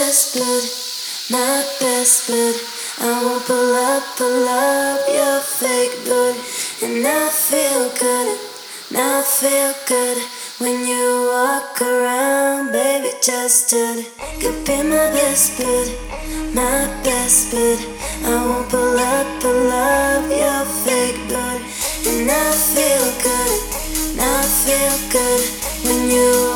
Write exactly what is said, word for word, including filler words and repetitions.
best blood, my best blood. I won't pull up, pull up your fake blood. And I feel good, now I feel good. When you walk around, baby, just do it. Could be my best blood, my best blood. I won't pull up, pull up your fake blood. And I feel good, now I feel good. When you